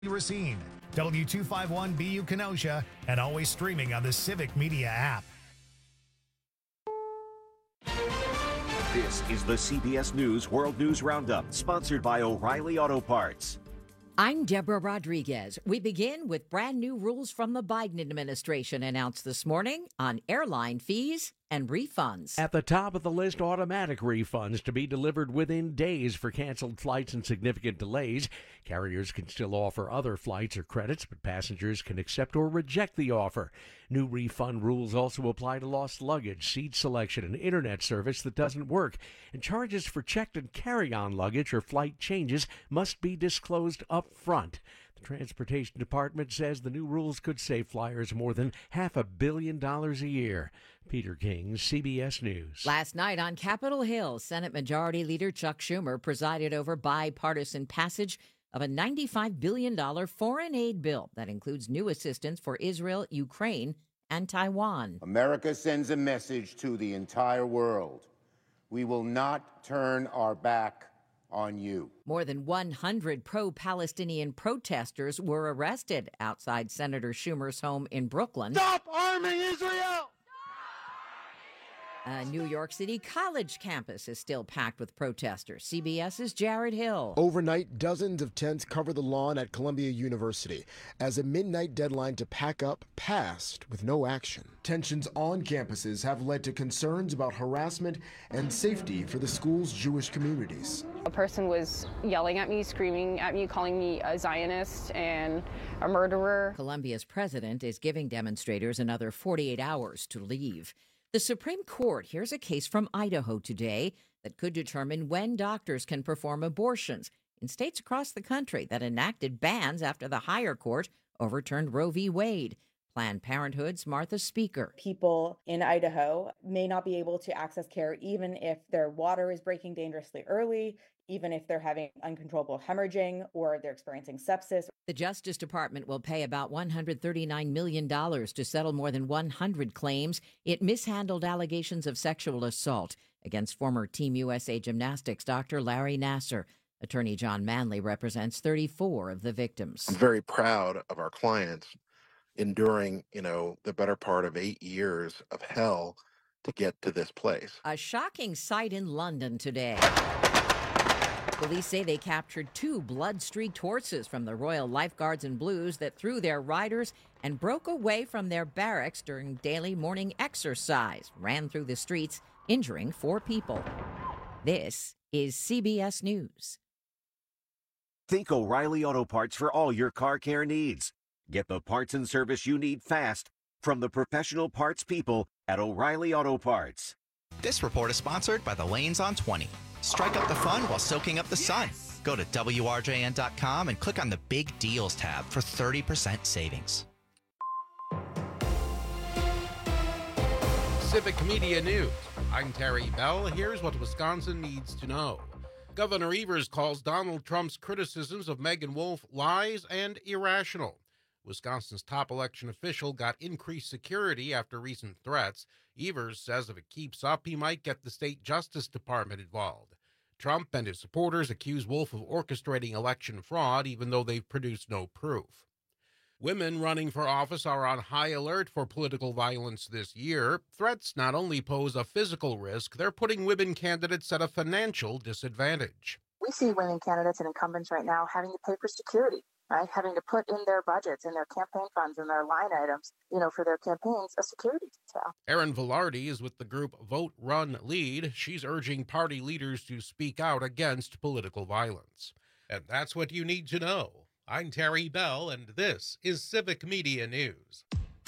Racine, W251BU Kenosha, and always streaming on the Civic Media app. This is the CBS News World News Roundup, sponsored by O'Reilly Auto Parts. I'm Deborah Rodriguez. We begin with brand new rules from the Biden administration announced this morning on airline fees and refunds. At the top of the list, automatic refunds to be delivered within days for canceled flights and significant delays. Carriers can still offer other flights or credits, but passengers can accept or reject the offer. New refund rules also apply to lost luggage, seat selection, and internet service that doesn't work. And charges for checked and carry-on luggage or flight changes must be disclosed up front. The Transportation Department says the new rules could save flyers more than $500 million a year. Peter King, CBS News. Last night on Capitol Hill, Senate Majority Leader Chuck Schumer presided over bipartisan passage of a $95 billion foreign aid bill that includes new assistance for Israel, Ukraine, and Taiwan. America sends a message to the entire world. We will not turn our back on you. More than 100 pro-Palestinian protesters were arrested outside Senator Schumer's home in Brooklyn. Stop arming Israel! A New York City college campus is still packed with protesters. CBS's Jared Hill. Overnight, dozens of tents cover the lawn at Columbia University as a midnight deadline to pack up passed with no action. Tensions on campuses have led to concerns about harassment and safety for the school's Jewish communities. A person was yelling at me, screaming at me, calling me a Zionist and a murderer. Columbia's president is giving demonstrators another 48 hours to leave. The Supreme Court hears a case from Idaho today that could determine when doctors can perform abortions in states across the country that enacted bans after the higher court overturned Roe v. Wade. Planned Parenthood's Martha Speaker. People in Idaho may not be able to access care even if their water is breaking dangerously early, even if they're having uncontrollable hemorrhaging or they're experiencing sepsis. The Justice Department will pay about $139 million to settle more than 100 claims it mishandled allegations of sexual assault against former Team USA gymnastics Dr. Larry Nassar. Attorney John Manley represents 34 of the victims. I'm very proud of our clients enduring, the better part of 8 years of hell to get to this place. A shocking sight in London today. Police say they captured 2 blood-streaked horses from the Royal Lifeguards and Blues that threw their riders and broke away from their barracks during daily morning exercise, ran through the streets, injuring 4 people. This is CBS News. Think O'Reilly Auto Parts for all your car care needs. Get the parts and service you need fast from the professional parts people at O'Reilly Auto Parts. This report is sponsored by the Lanes on 20. Strike up the fun while soaking up the sun. Go to WRJN.com and click on the Big Deals tab for 30% savings. Civic Media News. I'm Terry Bell. Here's what Wisconsin needs to know. Governor Evers calls Donald Trump's criticisms of Megan Wolfe lies and irrational. Wisconsin's top election official got increased security after recent threats. Evers says if it keeps up, he might get the state Justice Department involved. Trump and his supporters accuse Wolfe of orchestrating election fraud, even though they've produced no proof. Women running for office are on high alert for political violence this year. Threats not only pose a physical risk, they're putting women candidates at a financial disadvantage. We see women candidates and incumbents right now having to pay for security. Right, having to put in their budgets and their campaign funds and their line items, for their campaigns, a security detail. Erin Velarde is with the group Vote, Run, Lead. She's urging party leaders to speak out against political violence. And that's what you need to know. I'm Terry Bell, and this is Civic Media News.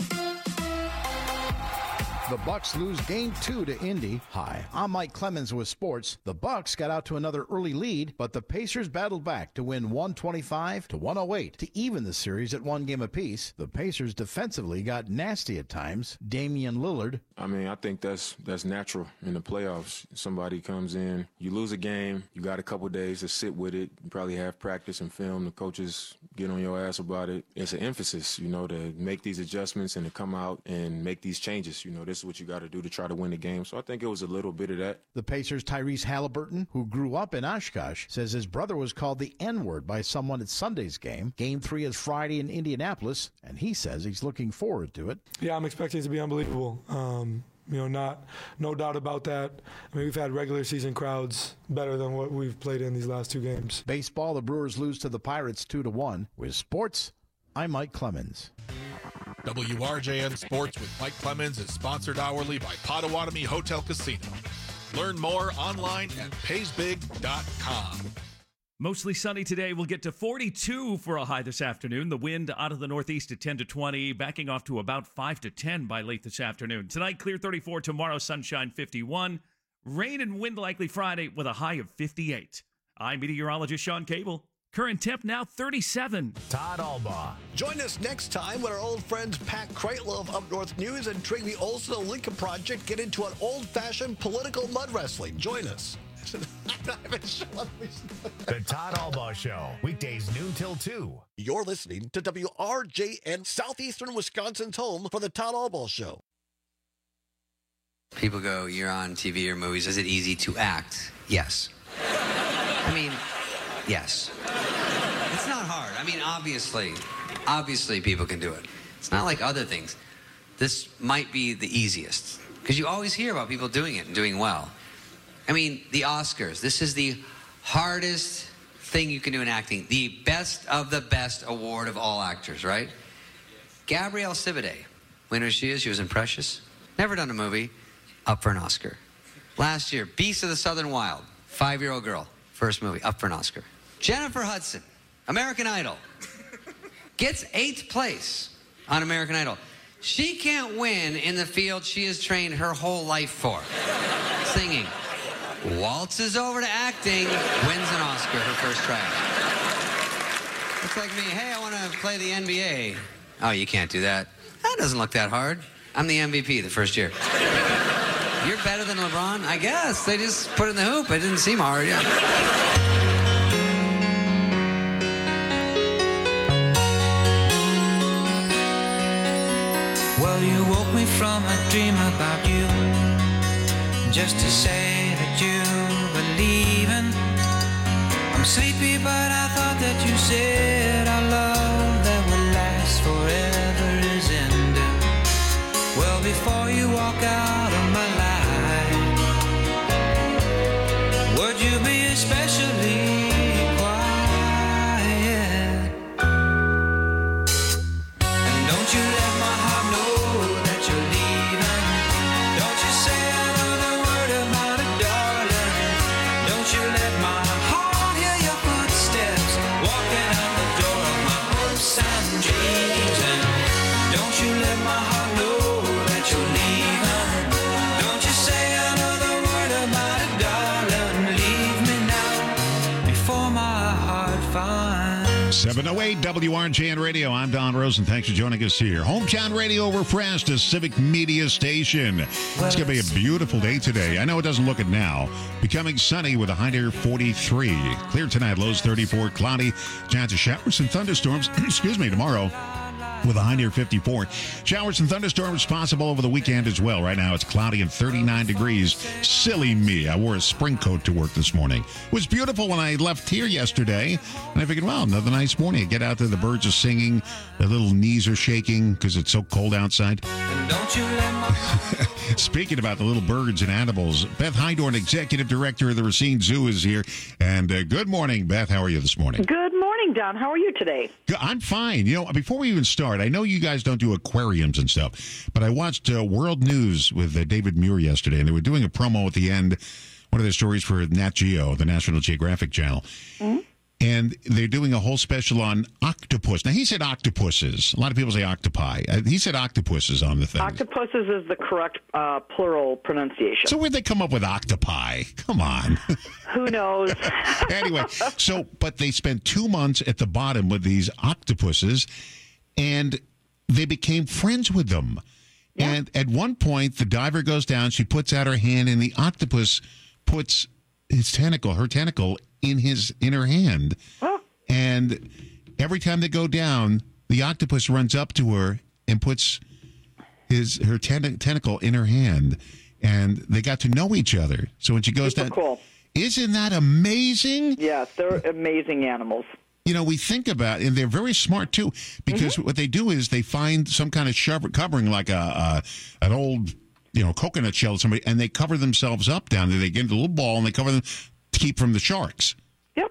The Bucks lose Game 2 to Indy. Hi, I'm Mike Clemens with sports. The Bucks got out to another early lead, but the Pacers battled back to win 125-108 to even the series at 1 game apiece. The Pacers defensively got nasty at times. Damian Lillard. I think that's natural in the playoffs. Somebody comes in, you lose a game, you got a couple days to sit with it. You probably have practice and film. The coaches get on your ass about it. It's an emphasis, to make these adjustments and to come out and make these changes. This is what you got to do to try to win the game. So I think it was a little bit of that. The Pacers' Tyrese Halliburton, who grew up in Oshkosh, says his brother was called the N-word by someone at Sunday's game. Game 3 is Friday in Indianapolis, and he says he's looking forward to it. Yeah, I'm expecting it to be unbelievable. No doubt about that. I mean, we've had regular season crowds better than what we've played in these last 2 games. Baseball, the Brewers lose to the Pirates 2-1. With sports, I'm Mike Clemens. WRJN Sports with Mike Clemens is sponsored hourly by Potawatomi Hotel Casino. Learn more online at paysbig.com. Mostly sunny today. We'll get to 42 for a high this afternoon. The wind out of the northeast at 10 to 20, backing off to about 5 to 10 by late this afternoon. Tonight, clear 34. Tomorrow, sunshine 51. Rain and wind likely Friday with a high of 58. I'm meteorologist Sean Cable. Current temp now 37. Todd Albaugh. Join us next time when our old friends Pat Kreitler of Up North News and Trigby Olson of Lincoln Project get into an old-fashioned political mud wrestling. Join us. The Todd Albaugh Show, weekdays noon till 2. You're listening to WRJN, Southeastern Wisconsin's home for the Todd Albaugh Show. People go, you're on TV or movies. Is it easy to act? Yes. I mean, yes. It's not hard. I mean, obviously people can do it. It's not like other things. This might be the easiest because you always hear about people doing it and doing well. I mean, the Oscars. This is the hardest thing you can do in acting. The best of the best award of all actors, right? Gabrielle Sidibe. We know who she is. She was in Precious. Never done a movie. Up for an Oscar. Last year, Beast of the Southern Wild. 5-year-old girl. First movie. Up for an Oscar. Jennifer Hudson. American Idol. Gets 8th place on American Idol. She can't win in the field she has trained her whole life for. Singing. Waltzes over to acting, wins an Oscar her first tryout. It's like me, hey, I want to play the NBA. Oh, you can't do that. That doesn't look that hard. I'm the MVP the first year. You're better than LeBron? I guess. They just put it in the hoop. It didn't seem hard, yeah. Well, you woke me from a dream about you, just to say that you were leaving. I'm sleepy, but I thought that you said our love that will last forever is ending. Well, before you walk out of my life, would you be especially quiet? And don't you let my heart know that you're leaving. Don't you say another word about it, darling. Don't you let my heart hear your footsteps walking out the door of my hopes and dreams. And don't you let my heart know that you're leaving. Don't you say another word about it, darling. Leave me now before my heart finds. 708 WRJN Radio. I'm Don Rosen. Thanks for joining us here. Hometown Radio refreshed, a civic media station. It's going to be a beautiful day today. I know it doesn't look it now. Becoming sunny with a high near 43. Clear tonight, lows 34. Cloudy. Chance of showers and thunderstorms. Excuse me, tomorrow with a high near 54. Showers and thunderstorms possible over the weekend as well. Right now it's cloudy and 39 degrees. Silly me. I wore a spring coat to work this morning. It was beautiful when I left here yesterday. And I figured, well, another nice morning. I get out there, the birds are singing. The little knees are shaking because it's so cold outside. Don't you let my Speaking about the little birds and animals, Beth Hydorn, Executive Director of the Racine Zoo, is here. And good morning, Beth. How are you this morning? Good morning, Don. How are you today? I'm fine. You know, before we even start, I know you guys don't do aquariums and stuff, but I watched World News with David Muir yesterday, and they were doing a promo at the end, one of their stories for Nat Geo, the National Geographic Channel. Mm-hmm. And they're doing a whole special on octopus. Now, he said octopuses. A lot of people say octopi. He said octopuses on the thing. Octopuses is the correct plural pronunciation. So where'd they come up with octopi? Come on. Who knows? Anyway, but they spent 2 months at the bottom with these octopuses, and they became friends with them. Yeah. And at one point, the diver goes down, she puts out her hand, and the octopus puts her tentacle in her hand. Oh. And every time they go down, the octopus runs up to her and puts her tentacle in her hand, and they got to know each other. So when she goes down, cool. Isn't that amazing? Yes, they're amazing animals. You know, we think about, and they're very smart too, because what they do is they find some kind of covering, like an old, coconut shell, or somebody, and they cover themselves up down there. They get into a little ball and they cover them to keep from the sharks. Yep.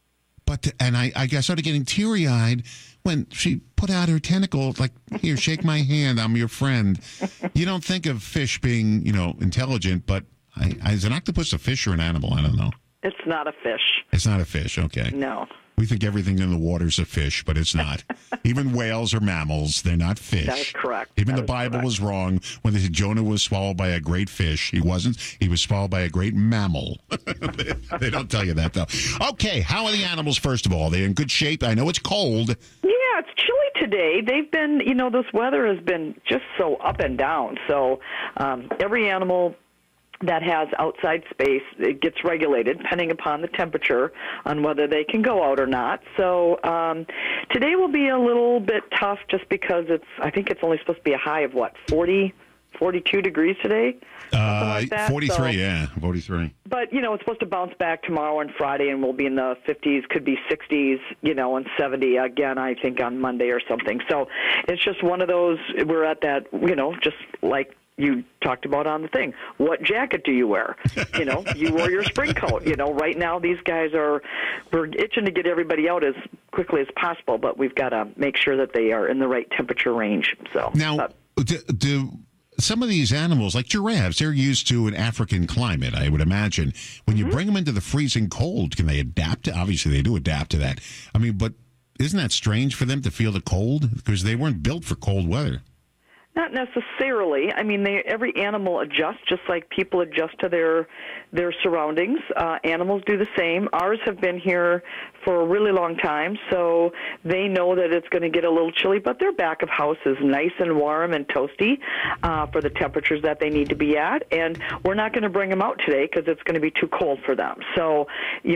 And I started getting teary-eyed when she put out her tentacle, like, here, shake my hand, I'm your friend. You don't think of fish being, intelligent, but is an octopus a fish or an animal? I don't know. It's not a fish. It's not a fish, okay. No. We think everything in the water's a fish, but it's not. Even whales are mammals. They're not fish. That is correct. Even the Bible was wrong when they said Jonah was swallowed by a great fish. He wasn't. He was swallowed by a great mammal. They don't tell you that, though. Okay, how are the animals, first of all? Are they in good shape? I know it's cold. Yeah, it's chilly today. They've been, this weather has been just so up and down. So every animal that has outside space, it gets regulated depending upon the temperature on whether they can go out or not. So today will be a little bit tough just because I think it's only supposed to be a high of 40, 42 degrees today? Like that. 43, 43. But, it's supposed to bounce back tomorrow and Friday, and we'll be in the 50s, could be 60s, and 70 again, I think, on Monday or something. So it's just one of those, we're at that, just like you talked about on the thing. What jacket do you wear? You wore your spring coat. Right now these guys we're itching to get everybody out as quickly as possible, but we've got to make sure that they are in the right temperature range. So now, do some of these animals, like giraffes, they're used to an African climate, I would imagine. When you bring them into the freezing cold, can they adapt? Obviously, they do adapt to that. I mean, but isn't that strange for them to feel the cold? Because they weren't built for cold weather. Not necessarily. I mean, every animal adjusts just like people adjust to their surroundings. Animals do the same. Ours have been here for a really long time, so they know that it's going to get a little chilly, but their back of house is nice and warm and toasty for the temperatures that they need to be at, and we're not going to bring them out today because it's going to be too cold for them. So,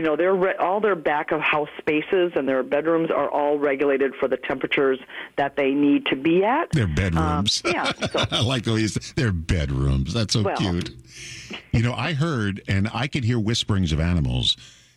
all their back of house spaces and their bedrooms are all regulated for the temperatures that they need to be at. Their bedrooms. Yeah. So. I like the way you say their bedrooms. That's so cute. I heard, and I could hear whisperings of animals.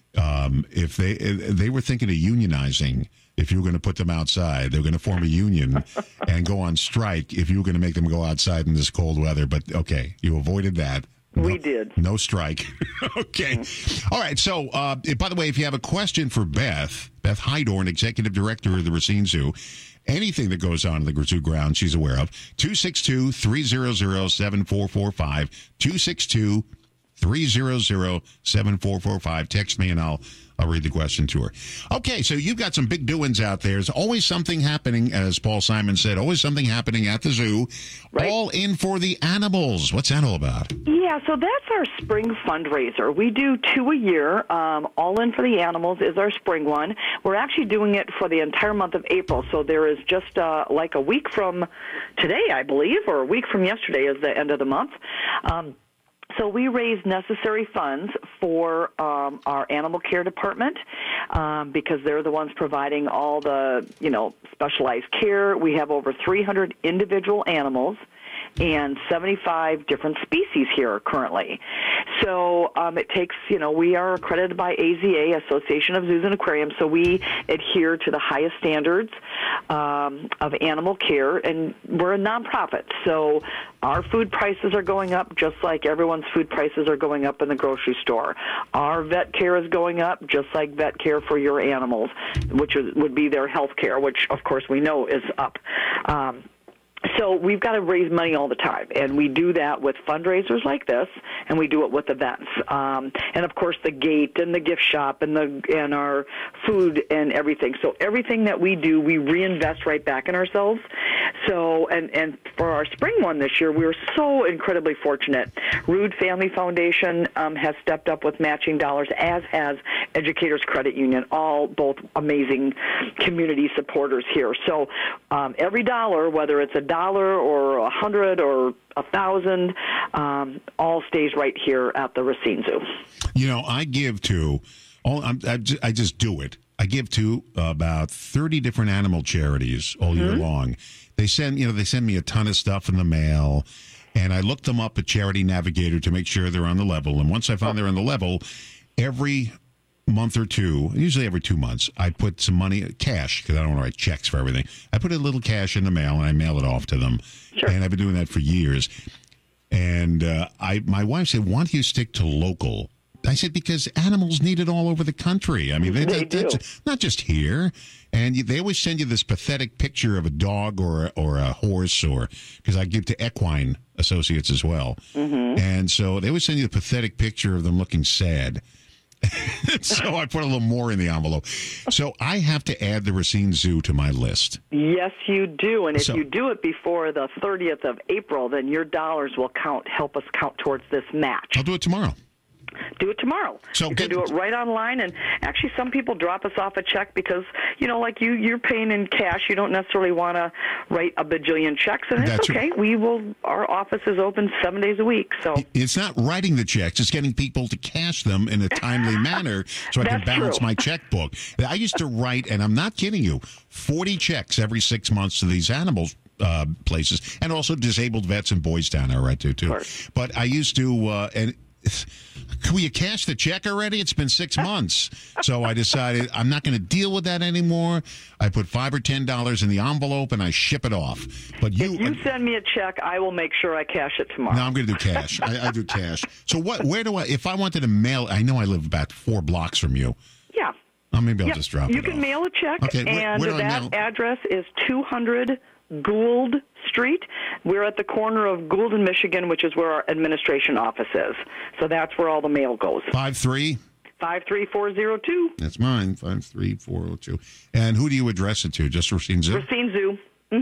If they were thinking of unionizing, if you were going to put them outside, they were going to form a union and go on strike if you were going to make them go outside in this cold weather. But okay, you avoided that. We did. No strike. Okay. All right. So, by the way, if you have a question for Beth Hydorn, Executive Director of the Racine Zoo, anything that goes on in the zoo grounds she's aware of, 262-300-7445, 262-300-7445. Text me and I'll read the question to her. Okay, so you've got some big doings out there. There's always something happening, as Paul Simon said, always something happening at the zoo. Right. All in for the animals. What's that all about? Yeah, so that's our spring fundraiser. We do 2 a year. All in for the animals is our spring one. We're actually doing it for the entire month of April, so there is just like a week from today, I believe, or a week from yesterday is the end of the month. So we raise necessary funds for our animal care department because they're the ones providing all the, specialized care. We have over 300 individual animals and 75 different species here currently. So it takes, we are accredited by AZA, Association of Zoos and Aquariums, so we adhere to the highest standards of animal care, and we're a nonprofit. So our food prices are going up just like everyone's food prices are going up in the grocery store. Our vet care is going up just like vet care for your animals, which would be their health care, which, of course, we know is up. So we've got to raise money all the time, and we do that with fundraisers like this, and we do it with events. And, of course, the gate and the gift shop and our food and everything. So everything that we do, we reinvest right back in ourselves. So, and for our spring one this year, we were so incredibly fortunate. Rood Family Foundation has stepped up with matching dollars, as has Educators Credit Union, both amazing community supporters here. So every dollar, whether it's $1 or $100 or $1,000, all stays right here at the Racine Zoo. I give to I just do it. I give to about 30 different animal charities all year long. They send me a ton of stuff in the mail, and I look them up at Charity Navigator to make sure they're on the level. And once I find they're on the level, every month or two, usually every 2 months, I put some money, cash, because I don't want to write checks for everything. I put a little cash in the mail, and I mail it off to them. Sure. And I've been doing that for years. And my wife said, why don't you stick to local? I said, because animals need it all over the country. I mean, they do. Not just here. And they always send you this pathetic picture of a dog or a horse, or because I give to Equine Associates as well. And so they always send you a pathetic picture of them looking sad. So I put a little more in the envelope. So I have to add the Racine Zoo to my list. Yes, you do. And if you do it before the 30th of April, then your dollars will help us count towards this match. I'll do it tomorrow. Do it tomorrow. So you can do it right online, and actually some people drop us off a check because, like you're paying in cash. You don't necessarily want to write a bajillion checks, and it's okay. Our office is open 7 days a week. So it's not writing the checks; it's getting people to cash them in a timely manner so I can balance my checkbook. I used to write, and I'm not kidding you, 40 checks every 6 months to these animals. Places, and also disabled vets in Boys Town I write to too. But I used to Can you cash the check already? It's been 6 months. So I decided I'm not going to deal with that anymore. I put $5 or $10 in the envelope and I ship it off. But if you send me a check, I will make sure I cash it tomorrow. No, I'm going to do cash. I do cash. So where do if I wanted to mail, I know I live about 4 blocks from you. Yeah. Maybe I'll just drop it. You can mail a check, okay, and that address is 200 Gould Street. We're at the corner of Gould and Michigan, which is where our administration office is. So that's where all the mail goes. 53402. That's mine, 53402. And who do you address it to? Just Racine Zoo? Racine Zoo.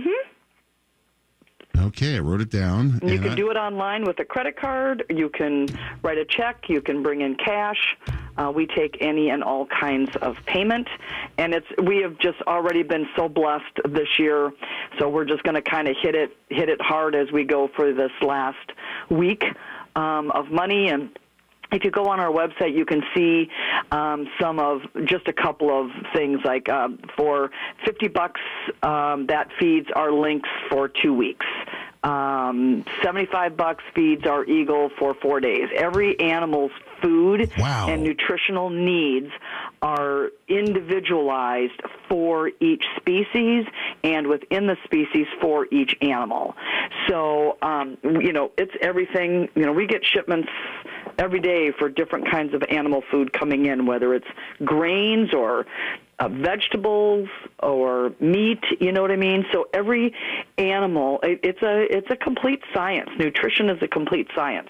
Okay, I wrote it down. You can do it online with a credit card. You can write a check. You can bring in cash. We take any and all kinds of payment. And we have just already been so blessed this year. So we're just going to kind of hit it hard as we go for this last week of money. And if you go on our website, you can see just a couple of things, like for $50, that feeds our lynx for 2 weeks. $75 feeds our eagle for 4 days. Every animal's food and nutritional needs are individualized for each species and within the species for each animal. So, it's everything. We get shipments every day for different kinds of animal food coming in, whether it's grains or vegetables or meat, you know what I mean? So every animal, it's a complete science. Nutrition is a complete science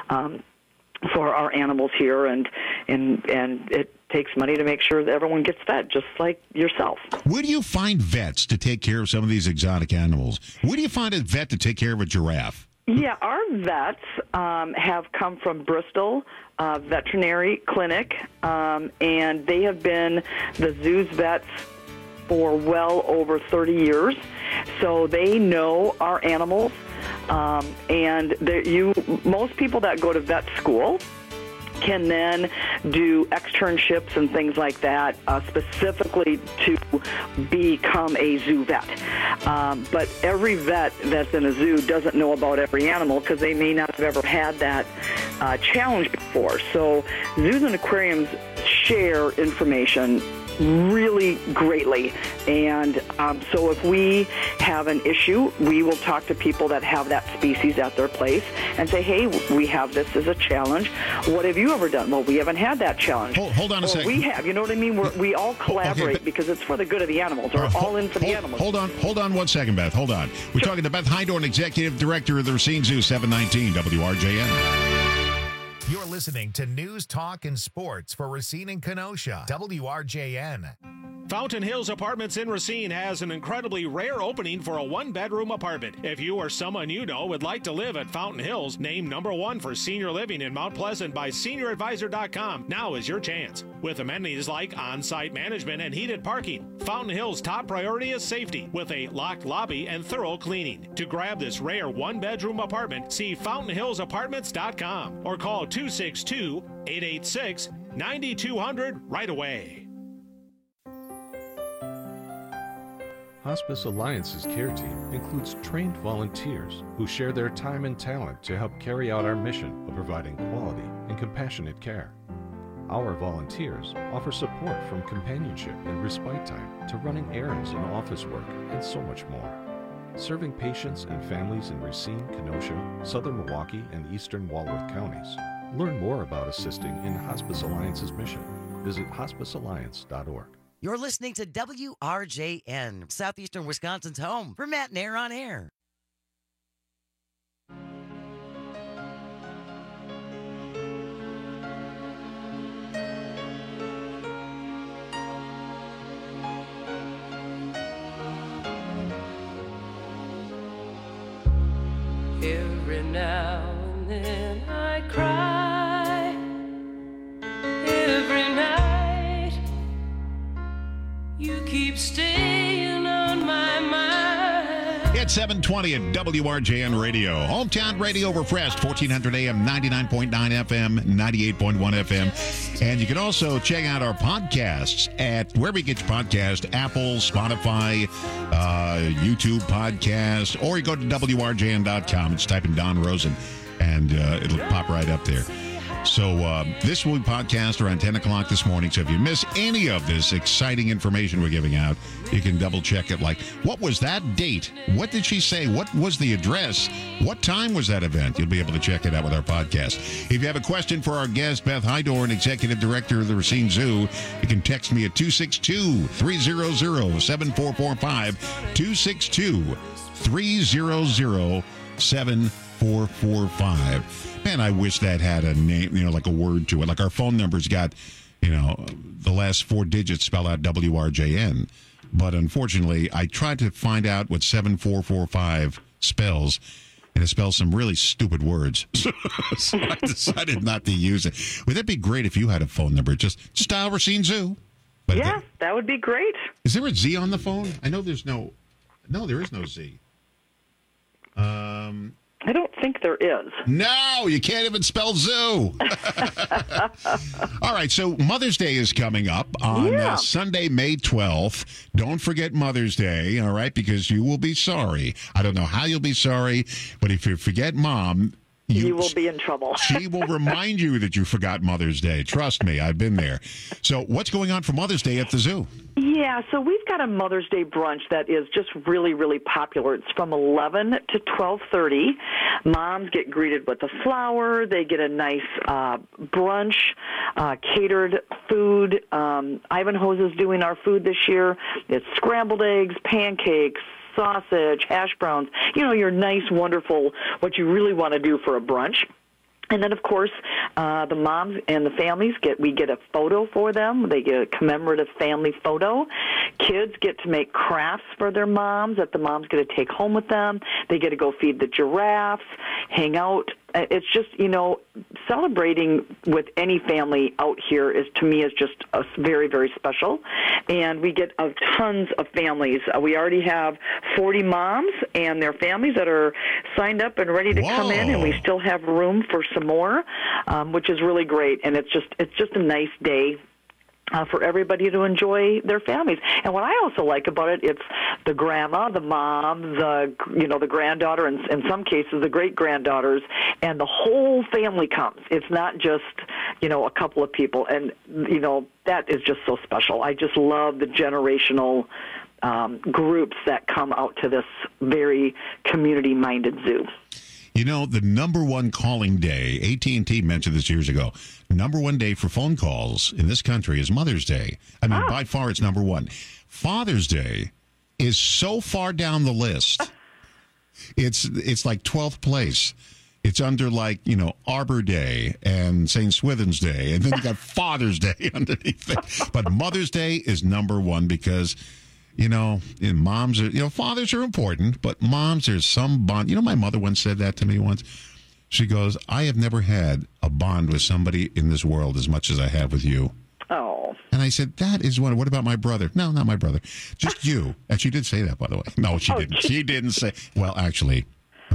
for our animals here, and it takes money to make sure that everyone gets fed, just like yourself. Where do you find vets to take care of some of these exotic animals? Where do you find a vet to take care of a giraffe? Yeah, our vets have come from Bristol Veterinary Clinic, and they have been the zoo's vets for well over 30 years. So they know our animals, and most people that go to vet school can then do externships and things like that, specifically to become a zoo vet. But every vet that's in a zoo doesn't know about every animal because they may not have ever had that challenge before. So zoos and aquariums share information really greatly, and so if we have an issue, we will talk to people that have that species at their place and say, hey, we have this as a challenge. What have you ever done? Well, we haven't had that challenge. Hold on a second. We have, you know what I mean? We all collaborate because it's for the good of the animals. We're all in for the animals. Hold on 1 second, Beth. Hold on. We're talking to Beth Hydorn, Executive Director of the Racine Zoo, 719 WRJN. You're listening to News, Talk, and Sports for Racine and Kenosha, WRJN. Fountain Hills Apartments in Racine has an incredibly rare opening for a one-bedroom apartment. If you or someone you know would like to live at Fountain Hills, named #1 for senior living in Mount Pleasant by SeniorAdvisor.com, now is your chance. With amenities like on-site management and heated parking, Fountain Hills' top priority is safety, with a locked lobby and thorough cleaning. To grab this rare one-bedroom apartment, see FountainHillsApartments.com or call 262-886-9200 right away. Hospice Alliance's care team includes trained volunteers who share their time and talent to help carry out our mission of providing quality and compassionate care. Our volunteers offer support from companionship and respite time to running errands and office work and so much more. Serving patients and families in Racine, Kenosha, Southern Milwaukee, and Eastern Walworth counties. Learn more about assisting in Hospice Alliance's mission. Visit hospicealliance.org. You're listening to WRJN, Southeastern Wisconsin's home for Matt and Air on Air. Every now and then I cry. Every night you keep staying on my mind. It's 720 at WRJN Radio. Hometown Radio refreshed, 1400 AM, 99.9 FM, 98.1 FM. And you can also check out our podcasts at wherever you get your podcast, Apple, Spotify, YouTube podcast, or you go to WRJN.com and just type in Don Rosen, and it'll pop right up there. So this will be podcast around 10 o'clock this morning. So if you miss any of this exciting information we're giving out, you can double check it. Like, what was that date? What did she say? What was the address? What time was that event? You'll be able to check it out with our podcast. If you have a question for our guest, Beth Hydorn, Executive Director of the Racine Zoo, you can text me at 262-300-7445, 262-300-7445. Man, I wish that had a name, like a word to it. Like our phone number's got, the last 4 digits spell out WRJN. But unfortunately, I tried to find out what 7445 spells, and it spells some really stupid words. So I decided not to use it. Would that be great if you had a phone number? Just dial Racine Zoo. But yeah, that would be great. Is there a Z on the phone? I know there's no. No, there is no Z. I don't think there is. No, you can't even spell zoo. All right, so Mother's Day is coming up on Sunday, May 12th. Don't forget Mother's Day, all right, because you will be sorry. I don't know how you'll be sorry, but if you forget Mom... You will be in trouble. She will remind you that you forgot Mother's Day. Trust me, I've been there. So what's going on for Mother's Day at the zoo? Yeah, so we've got a Mother's Day brunch that is just really, really popular. It's from 11 to 12:30. Moms get greeted with a flower. They get a nice brunch, catered food. Ivanhoe's is doing our food this year. It's scrambled eggs, pancakes, sausage, hash browns, your nice, wonderful, what you really want to do for a brunch. And then, of course, the moms and the families we get a photo for them. They get a commemorative family photo. Kids get to make crafts for their moms that the moms get to take home with them. They get to go feed the giraffes, hang out. It's just, celebrating with any family out here to me is just very, very special. And we get tons of families. We already have 40 moms and their families that are signed up and ready to come in, and we still have room for some more, which is really great. And it's just a nice day for everybody to enjoy their families. And what I also like about it, it's the grandma, the mom, the granddaughter, and in some cases the great-granddaughters, and the whole family comes. It's not just, a couple of people. And, that is just so special. I just love the generational groups that come out to this very community-minded zoo. The number one calling day, AT&T mentioned this years ago, number one day for phone calls in this country is Mother's Day. I mean, by far it's number one. Father's Day is so far down the list. It's like 12th place. It's under Arbor Day and St. Swithin's Day, and then you got Father's Day underneath it. But Mother's Day is number one because... moms are, fathers are important, but moms, there's some bond. My mother once said that to me once. She goes, I have never had a bond with somebody in this world as much as I have with you. Oh. And I said, that is one. What about my brother? No, not my brother. Just you. And she did say that, by the way. No, she didn't. She didn't say, well, actually,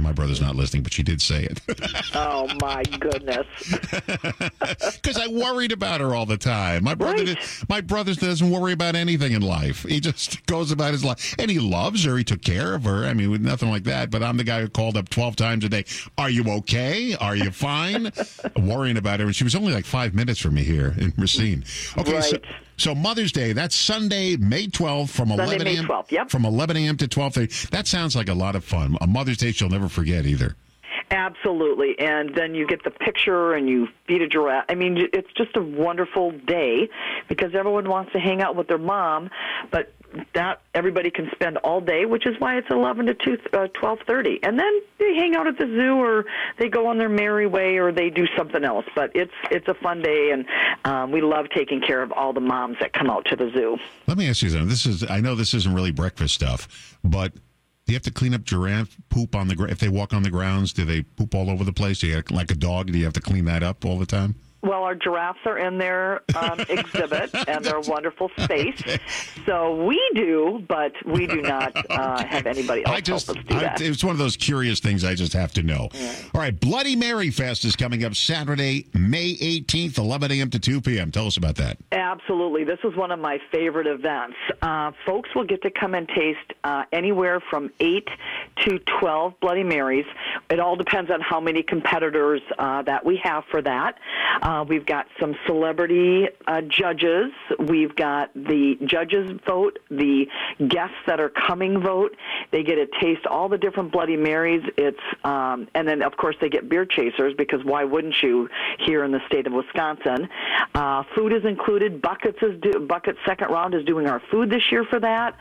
And my brother's not listening, but she did say it. Oh, my goodness. Because I worried about her all the time. My brother doesn't worry about anything in life. He just goes about his life. And he loves her. He took care of her. I mean, with nothing like that. But I'm the guy who called up 12 times a day. Are you okay? Are you fine? Worrying about her. And she was only like 5 minutes from me here in Racine. Okay, right. So Mother's Day, that's Sunday, May 12th from 11 a.m. From 11 a.m. to 12:30. That sounds like a lot of fun. A Mother's Day she'll never forget either. Absolutely. And then you get the picture and you feed a giraffe. I mean, it's just a wonderful day because everyone wants to hang out with their mom, but not everybody can spend all day, which is why it's 11 to 12:30. And then they hang out at the zoo or they go on their merry way or they do something else. But it's a fun day, and we love taking care of all the moms that come out to the zoo. Let me ask you something. I know this isn't really breakfast stuff, but do you have to clean up giraffe poop on the ground? If they walk on the grounds, do they poop all over the place? Do you, like a dog, do you have to clean that up all the time? Well, our giraffes are in their exhibit, and they're a wonderful space. So we do, but we do not have anybody else help us do that. It's one of those curious things I just have to know. Yeah. All right, Bloody Mary Fest is coming up Saturday, May 18th, 11 a.m. to 2 p.m. Tell us about that. Absolutely. This is one of my favorite events. Folks will get to come and taste anywhere from 8 to 12 Bloody Marys. It all depends on how many competitors that we have for that. We've got some celebrity judges. We've got the judges vote, the guests that are coming vote. They get to taste all the different Bloody Marys. And then, of course, they get beer chasers because why wouldn't you here in the state of Wisconsin? Food is included. Buckets second round is doing our food this year for that.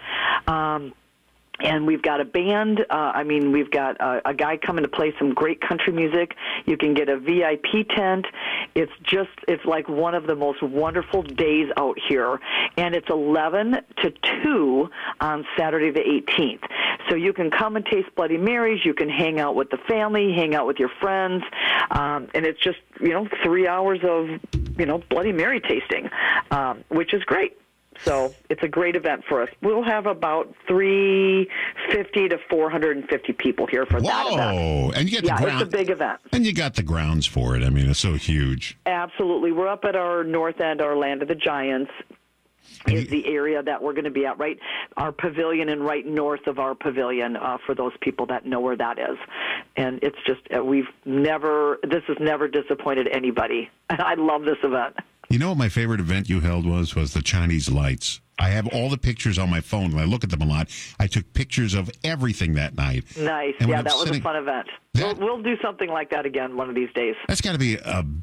And we've got a band. We've got a guy coming to play some great country music. You can get a VIP tent. It's like one of the most wonderful days out here. And it's 11 to 2 on Saturday the 18th. So you can come and taste Bloody Marys. You can hang out with the family, hang out with your friends. And it's just, 3 hours of, Bloody Mary tasting, which is great. So it's a great event for us. We'll have about 350 to 450 people here for that event. Whoa! And you get the ground. It's a big event. And you got the grounds for it. I mean, it's so huge. Absolutely. We're up at our north end, our Land of the Giants is the area that we're going to be at, right? Our pavilion and right north of our pavilion for those people that know where that is. And it's just, this has never disappointed anybody. I love this event. You know what my favorite event you held was the Chinese lights. I have all the pictures on my phone, and I look at them a lot. I took pictures of everything that night. Nice. Yeah, that was a fun event. We'll do something like that again one of these days. That's got to be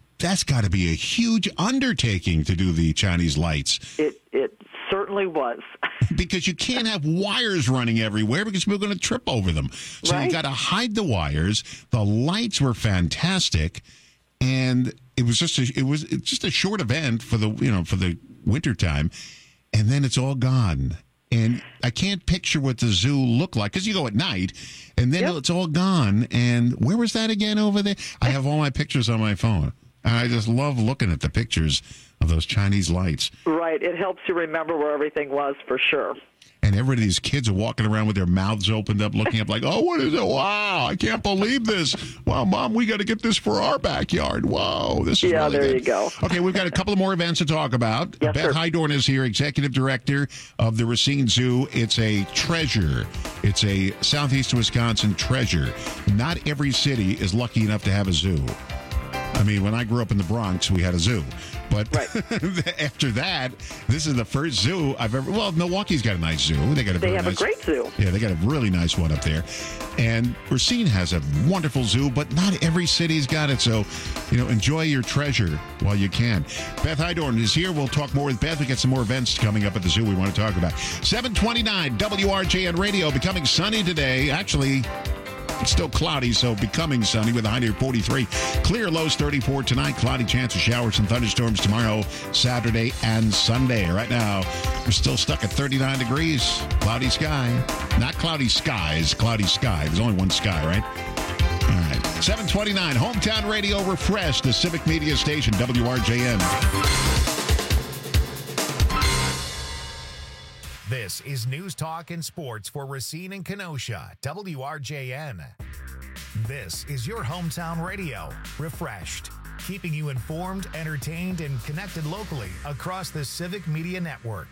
a huge undertaking to do the Chinese lights. It certainly was. Because you can't have wires running everywhere because people are going to trip over them. So you got to hide the wires. The lights were fantastic, and it was just a short event for the winter time, and then it's all gone. And I can't picture what the zoo looked like because you go at night, and then it's all gone. And where was that again over there? I have all my pictures on my phone. And I just love looking at the pictures of those Chinese lights. Right. It helps you remember where everything was for sure. And these kids are walking around with their mouths opened up, looking up like, oh, what is it? Wow, I can't believe this. Wow, Mom, we got to get this for our backyard. Wow, this is really there good. You go. Okay, we've got a couple of more events to talk about. Yes, Beth Hydorn is here, Executive Director of the Racine Zoo. It's a treasure. It's a Southeast Wisconsin treasure. Not every city is lucky enough to have a zoo. I mean, when I grew up in the Bronx, we had a zoo. But after that, this is the first zoo I've ever... Well, Milwaukee's got a nice zoo. They have a great zoo. Yeah, they got a really nice one up there. And Racine has a wonderful zoo, but not every city's got it. So, enjoy your treasure while you can. Beth Hydorn is here. We'll talk more with Beth. We got some more events coming up at the zoo we want to talk about. 729 WRJN Radio. Becoming sunny today. Actually... It's still cloudy, so becoming sunny with a high near 43. Clear lows 34 tonight. Cloudy chance of showers and thunderstorms tomorrow, Saturday, and Sunday. Right now, we're still stuck at 39 degrees. Cloudy sky. Not cloudy skies, cloudy sky. There's only one sky, right? All right. 729, Hometown Radio refreshed, the Civic Media Station, WRJN. This is News Talk and Sports for Racine and Kenosha, WRJN. This is your hometown radio, refreshed, keeping you informed, entertained, and connected locally across the Civic Media Network.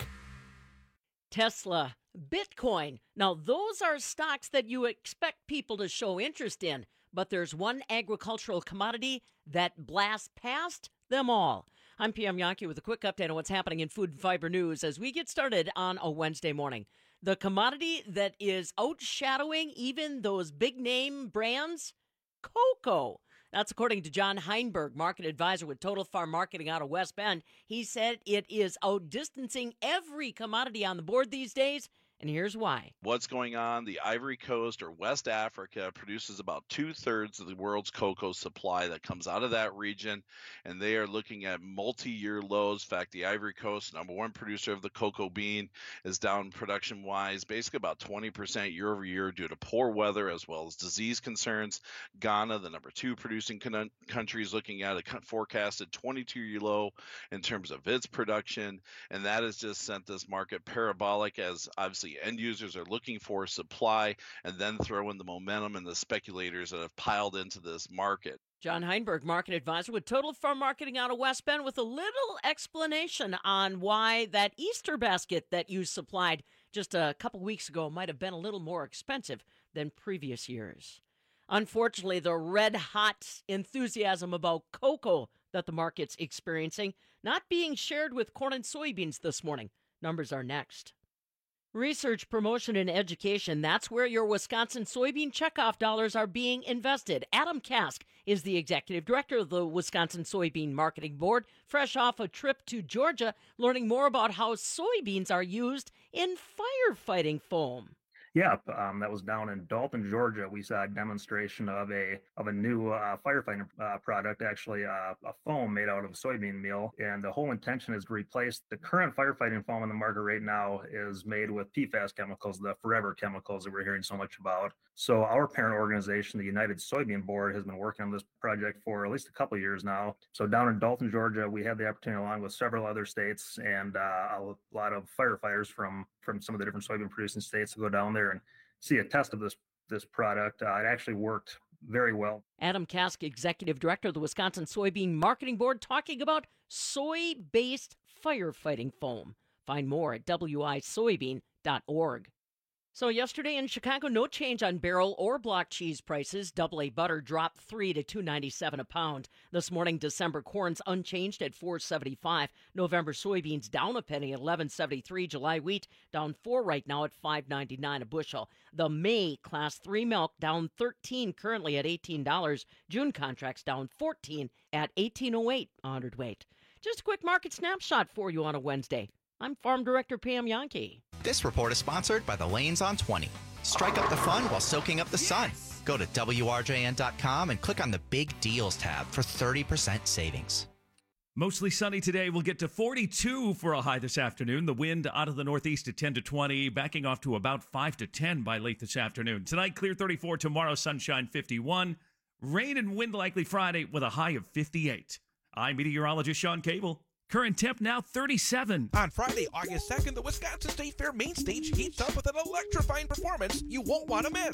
Tesla, Bitcoin. Now, those are stocks that you expect people to show interest in, but there's one agricultural commodity that blasts past them all. I'm PM Yankee with a quick update on what's happening in food and fiber news as we get started on a Wednesday morning. The commodity that is outshadowing even those big name brands, cocoa. That's according to John Heinberg, market advisor with Total Farm Marketing out of West Bend. He said it is outdistancing every commodity on the board these days, and here's why. What's going on? The Ivory Coast or West Africa produces about 2/3 of the world's cocoa supply that comes out of that region, and they are looking at multi-year lows. In fact, the Ivory Coast, number one producer of the cocoa bean, is down production-wise, basically about 20% year over year due to poor weather as well as disease concerns. Ghana, the number two producing country, is looking at a forecasted 22-year low in terms of its production, and that has just sent this market parabolic as obviously end users are looking for supply and then throw in the momentum and the speculators that have piled into this market. John Heinberg, market advisor with Total Farm Marketing out of West Bend, with a little explanation on why that Easter basket that you supplied just a couple weeks ago might have been a little more expensive than previous years. Unfortunately, the red-hot enthusiasm about cocoa that the market's experiencing not being shared with corn and soybeans this morning. Numbers are next. Research, promotion, and education, that's where your Wisconsin soybean checkoff dollars are being invested. Adam Kask is the executive director of the Wisconsin Soybean Marketing Board, fresh off a trip to Georgia, learning more about how soybeans are used in firefighting foam. Yeah, that was down in Dalton, Georgia. We saw a demonstration of a new firefighting product, actually a foam made out of soybean meal. And the whole intention is to replace the current firefighting foam in the market right now is made with PFAS chemicals, the forever chemicals that we're hearing so much about. So our parent organization, the United Soybean Board, has been working on this project for at least a couple of years now. So down in Dalton, Georgia, we had the opportunity, along with several other states and a lot of firefighters from some of the different soybean producing states, to go down there and see a test of this product. It actually worked very well. Adam Kask, executive director of the Wisconsin Soybean Marketing Board, talking about soy-based firefighting foam. Find more at wisoybean.org. So yesterday in Chicago, no change on barrel or block cheese prices. AA butter dropped $3 to $2.97 a pound. This morning, December corn's unchanged at $4.75. November soybeans down a penny at $11.73. July wheat down $4 right now at $5.99 a bushel. The May Class 3 milk down $13, currently at $18. June contracts down $14 at $18.08 a hundredweight. Just a quick market snapshot for you on a Wednesday. I'm Farm Director Pam Yankee. This report is sponsored by the Lanes on 20. Strike up the fun while soaking up the sun. Go to WRJN.com and click on the Big Deals tab for 30% savings. Mostly sunny today. We'll get to 42 for a high this afternoon. The wind out of the northeast at 10 to 20, backing off to about 5 to 10 by late this afternoon. Tonight, clear 34. Tomorrow, sunshine 51. Rain and wind likely Friday with a high of 58. I'm meteorologist Sean Cable. Current temp now 37. On Friday, August 2nd, the Wisconsin State Fair main stage heats up with an electrifying performance you won't want to miss.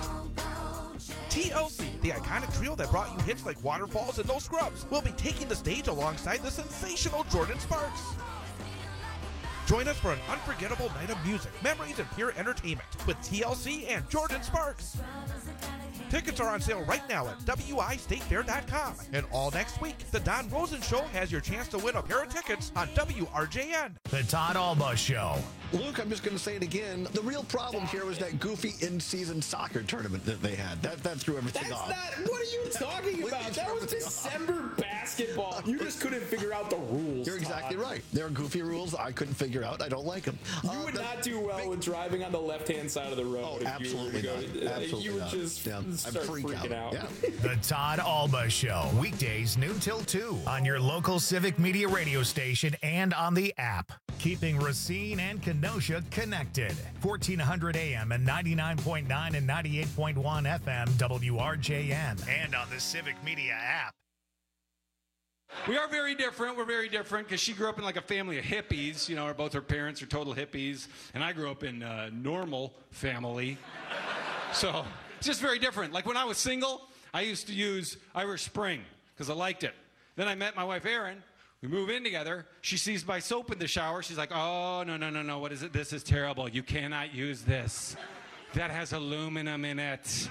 TLC, the iconic trio that brought you hits like Waterfalls and No Scrubs, will be taking the stage alongside the sensational Jordan Sparks. Join us for an unforgettable night of music, memories, and pure entertainment with TLC and Jordan Sparks. Tickets are on sale right now at wistatefair.com. And all next week, the Don Rosen Show has your chance to win a pair of tickets on WRJN. The Todd Alba Show. Luke, I'm just going to say it again. The real problem here was that goofy in-season soccer tournament that they had. That threw everything off. What are you talking about? That was December basketball. You just couldn't figure out the rules. You're exactly right. There are goofy rules I couldn't figure out. I don't like them. You would not do well with driving on the left-hand side of the road. Oh, absolutely not. Absolutely you would just start freaking out. Yeah. The Todd Alba Show. Weekdays noon till 2 on your local Civic Media radio station and on the app. Keeping Racine and Kenosha connected. 1400 AM and 99.9 and 98.1 FM WRJN. And on the Civic Media app. We are very different. We're very different because she grew up in like a family of hippies. You know, both her parents are total hippies. And I grew up in a normal family. So It's just very different. Like when I was single, I used to use Irish Spring because I liked it. Then I met my wife, Erin. We move in together. She sees my soap in the shower. She's like, oh, no. What is it? This is terrible. You cannot use this. That has aluminum in it.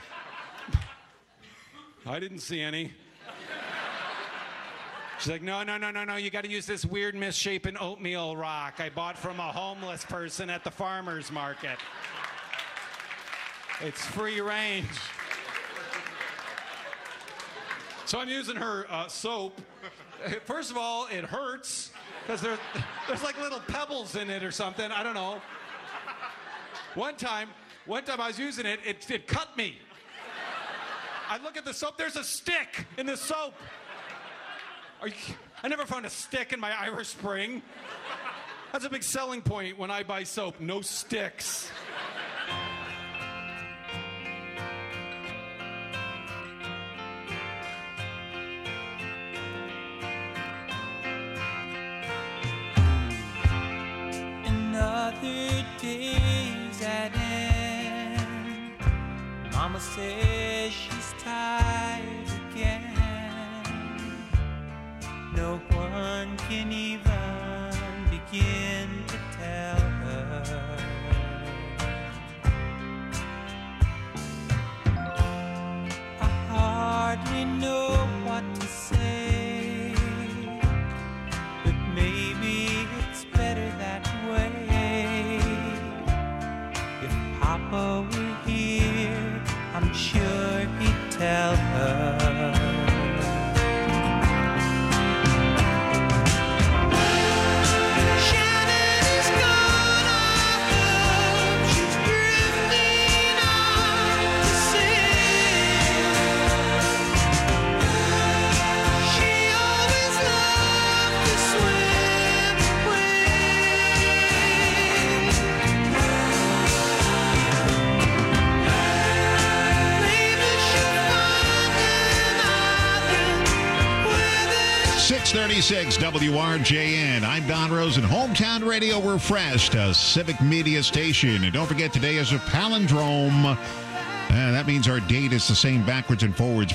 I didn't see any. She's like, no. You got to use this weird misshapen oatmeal rock I bought from a homeless person at the farmer's market. It's free range. So I'm using her soap. First of all, it hurts because there's like little pebbles in it or something. I don't know. One time I was using it, it cut me. I look at the soap, there's a stick in the soap. I never found a stick in my Irish Spring. That's a big selling point when I buy soap, no sticks. Another day's at end. Mama says she's tired again. No one can even begin to tell her. I hardly know what to say, but maybe it's better that way. If Papa were here, I'm sure he'd tell her. WRJN. I'm Don Rosen. Hometown Radio Refreshed, a Civic Media station. And don't forget, today is a palindrome. That means our date is the same backwards and forwards,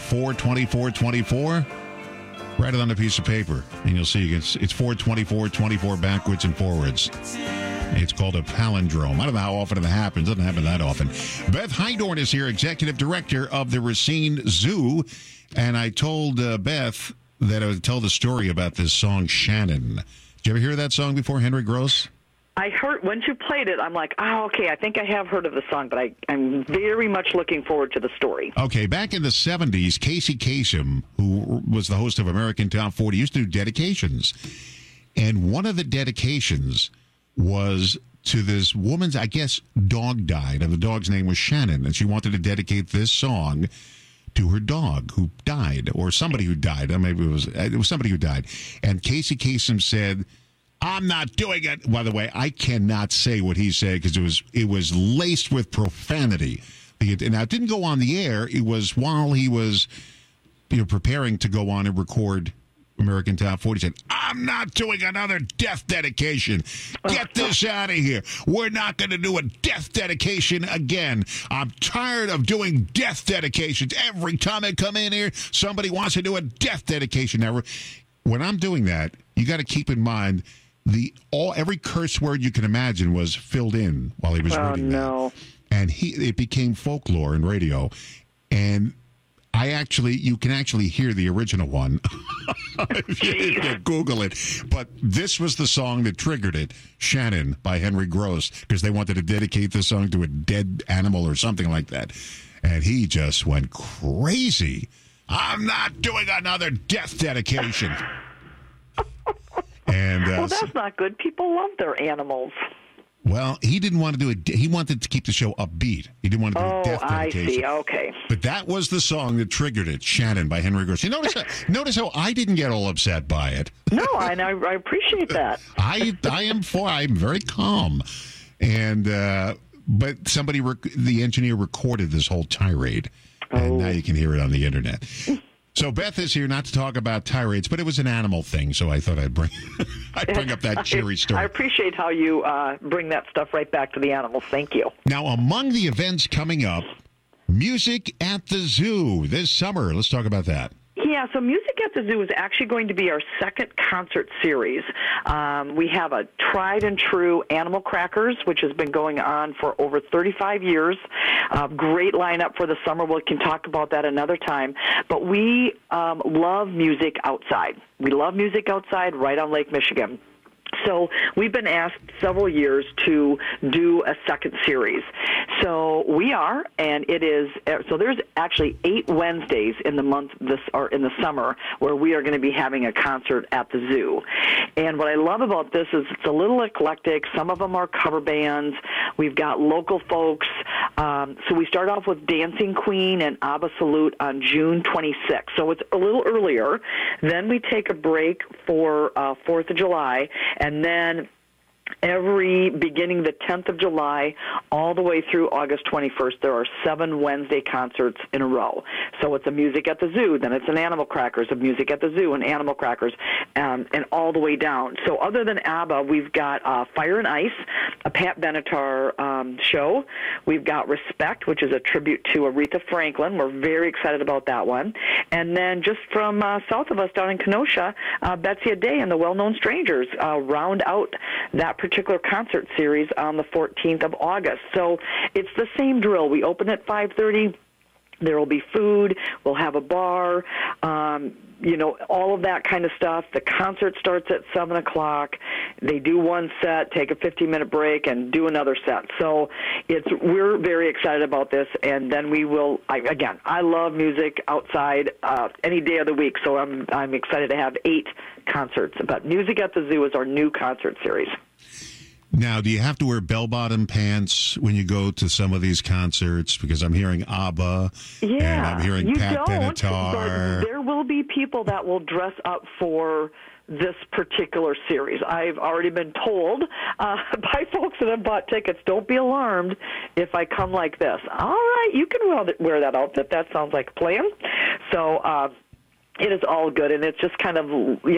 4/24/24. Write it on a piece of paper, and you'll see it's 4/24/24 backwards and forwards. It's called a palindrome. I don't know how often it happens. It doesn't happen that often. Beth Heidorn is here, Executive Director of the Racine Zoo. And I told Beth that I would tell the story about this song, Shannon. Did you ever hear that song before, Henry Gross? I heard, once you played it, I'm like, oh, okay, I think I have heard of the song, but I'm very much looking forward to the story. Okay, back in the 70s, Casey Kasem, who was the host of American Top 40, used to do dedications. And one of the dedications was to this woman's, I guess, dog died, and the dog's name was Shannon, and she wanted to dedicate this song to her dog who died, or somebody who died. Maybe it was somebody who died. And Casey Kasem said, I'm not doing it. By the way, I cannot say what he said because it was laced with profanity. Now, it didn't go on the air. It was while he was preparing to go on and record American Top 40. He said, I'm not doing another death dedication. Get this out of here. We're not going to do a death dedication again. I'm tired of doing death dedications. Every time I come in here, somebody wants to do a death dedication. Now, when I'm doing that, you got to keep in mind every curse word you can imagine was filled in while he was reading that. And it became folklore in radio. And you can actually hear the original one if you Google it. But this was the song that triggered it, Shannon by Henry Gross, because they wanted to dedicate the song to a dead animal or something like that. And he just went crazy. I'm not doing another death dedication. And well, that's not good. People love their animals. Well, he didn't want to do it. He wanted to keep the show upbeat. He didn't want to do a death dedication. I see. Okay. But that was the song that triggered it, Shannon by Henry Gross. You notice how I didn't get all upset by it. No, and I appreciate that. I'm very calm. And but the engineer recorded this whole tirade, and now you can hear it on the internet. So Beth is here not to talk about tirades, but it was an animal thing, so I thought I'd bring up that cheery story. I appreciate how you bring that stuff right back to the animals. Thank you. Now, among the events coming up, Music at the Zoo this summer. Let's talk about that. Yeah, so Music at the Zoo is actually going to be our second concert series. We have a tried and true Animal Crackers, which has been going on for over 35 years. Great lineup for the summer. We can talk about that another time. But we love music outside. We love music outside right on Lake Michigan. So we've been asked several years to do a second series. So we are, and it is, so there's actually 8 Wednesdays in the month, in the summer, where we are going to be having a concert at the zoo. And what I love about this is it's a little eclectic. Some of them are cover bands. We've got local folks. So we start off with Dancing Queen and ABBA Salute on June 26th. So it's a little earlier. Then we take a break for 4th of July. And then every beginning the 10th of July all the way through August 21st, there are 7 Wednesday concerts in a row. So it's a Music at the Zoo, then it's an Animal Crackers, a Music at the Zoo, and Animal Crackers, and all the way down. So other than ABBA, we've got Fire and Ice, a Pat Benatar show. We've got Respect, which is a tribute to Aretha Franklin. We're very excited about that one. And then just from south of us down in Kenosha, Betsy Adair and the Well-Known Strangers round out that particular concert series on the 14th of August. So it's the same drill. We open at 5:30. There will be food. We'll have a bar, all of that kind of stuff. The concert starts at 7 o'clock. They do one set, take a 15-minute break, and do another set. So we're very excited about this. And then we will, I love music outside any day of the week. So I'm excited to have 8 concerts. But Music at the Zoo is our new concert series. Now, do you have to wear bell-bottom pants when you go to some of these concerts? Because I'm hearing ABBA, and I'm hearing Pat Benatar. But there will be people that will dress up for this particular series. I've already been told by folks that have bought tickets, don't be alarmed if I come like this. All right, you can wear that outfit. That sounds like a plan. So, it is all good, and it's just kind of,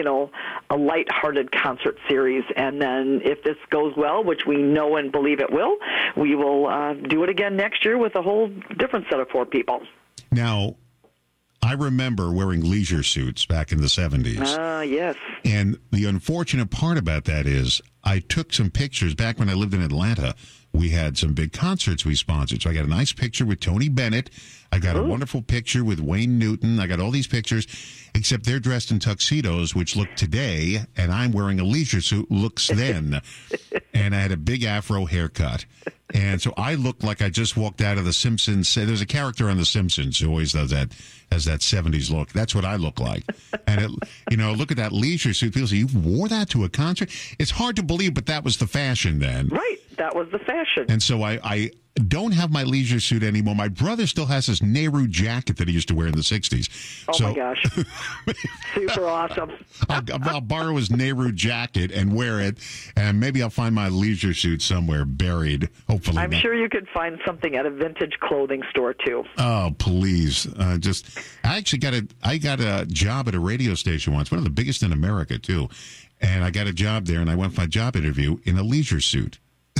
a lighthearted concert series. And then if this goes well, which we know and believe it will, we will do it again next year with a whole different set of 4 people. Now, I remember wearing leisure suits back in the 70s. Yes. And the unfortunate part about that is I took some pictures back when I lived in Atlanta. We had some big concerts we sponsored. So I got a nice picture with Tony Bennett. I got a wonderful picture with Wayne Newton. I got all these pictures, except they're dressed in tuxedos, which look today, and I'm wearing a leisure suit, looks then. And I had a big afro haircut. And so I looked like I just walked out of The Simpsons. There's a character on The Simpsons who always does that, has that 70s look. That's what I look like. And, look at that leisure suit. People say, you wore that to a concert? It's hard to believe, but that was the fashion then. Right. That was the fashion. And so I don't have my leisure suit anymore. My brother still has his Nehru jacket that he used to wear in the 60s. Oh, my gosh. Super awesome. I'll borrow his Nehru jacket and wear it, and maybe I'll find my leisure suit somewhere buried, hopefully. I'm sure you could find something at a vintage clothing store, too. Oh, please. I actually got a job at a radio station once, one of the biggest in America, too. And I got a job there, and I went for a job interview in a leisure suit.